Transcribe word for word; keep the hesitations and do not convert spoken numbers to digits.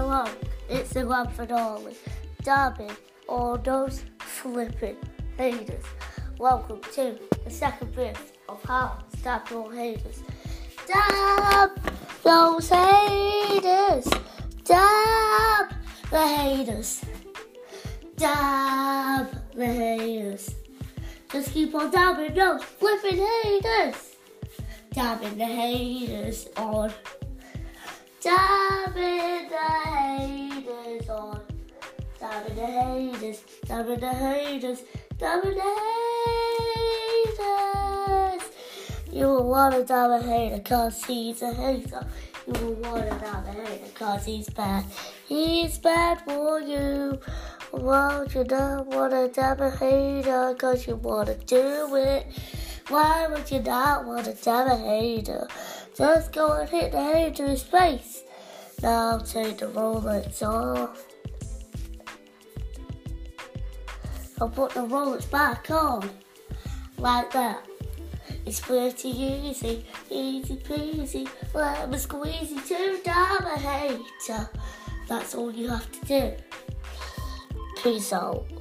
along, it's the grand finale. Dabbing all those flipping haters. Welcome to the second bit of how to dab your haters. Dab those haters. Dab the haters. Dab the haters. Just keep on dabbing those flipping haters. Dabbing the haters on. Dabbing the haters on. Dabbing the haters. Dabbing the haters. Dabbing the haters. You will want to dab a hater cause he's a hater. You will want to dab a hater cause he's bad. He's bad for you. Won't you not want to dab a hater cause you want to do it? Why would you not want to dab a hater? Just go and hit the hater's face. Now take the rollers off. I'll put the rollers back on. Like that. It's pretty easy, easy peasy, lemon squeezy to dab a hater. That's all you have to do. Peace out.